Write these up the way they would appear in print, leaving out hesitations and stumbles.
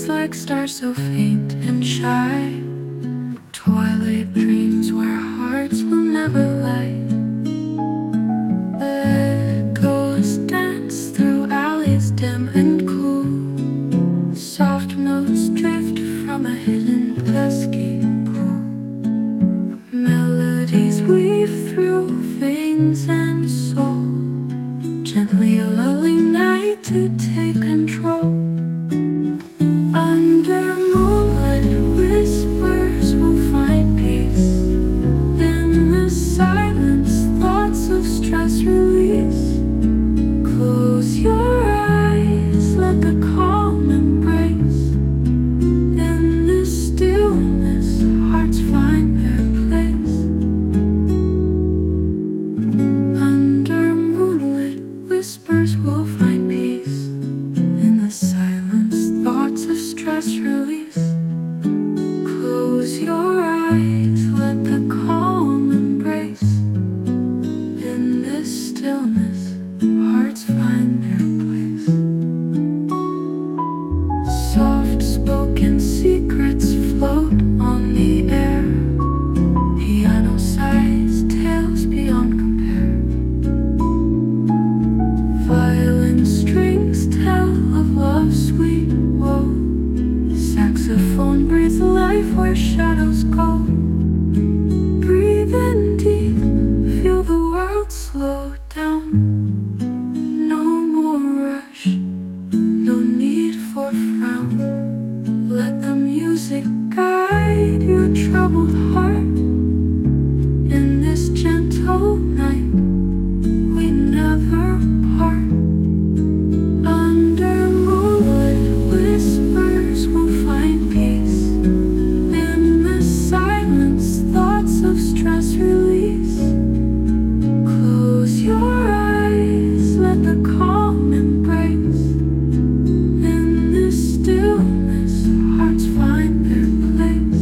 like stars so faint and shy. Twilight dreams where hearts will never light. Echoes dance through alleys dim and cool. Soft notes drift from a hidden dusky pool. Melodies weave through veins and soul, gently lulling night to take control. Under moonlit whispers we'll find peace. In the silence, thoughts of stress release. Close your eyes, let the calm embrace. In this stillness, hearts find their place. Under moonlit whispers we'll find peace. In the silence, thoughts of stress release. Close your eyes, let the calm embrace. In this stillness, hearts find their place. Soft spoken secrets float on the air. Piano-sized tales beyond compare. Violin strings tell of love's sweet woe. Saxophone breathes life where shadows go. Breathe in deep, feel the world slow down. No more rush, no need for frown. Let the music guide your troubled heart. In this gentle night, we never part. Under moonlit whispers we'll find peace. In the silence, thoughts of stress release. Close your eyes, let the calm embrace. In this stillness, hearts find their place.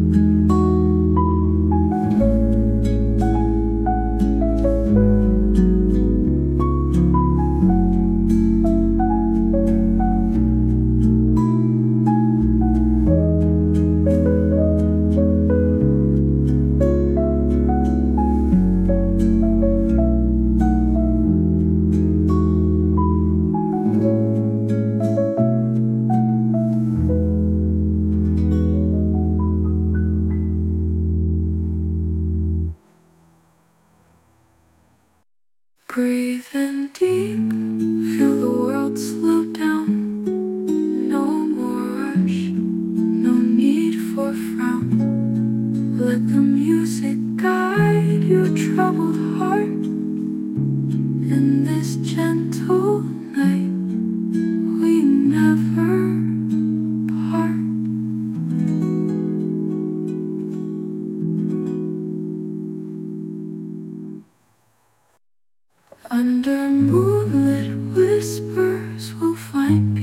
Breathe in deep, feel the world slow down. No more rush, no need for frown. Let the music guide your troubled heart. In this gentle night, we never part. Under moonlit whispers we'll find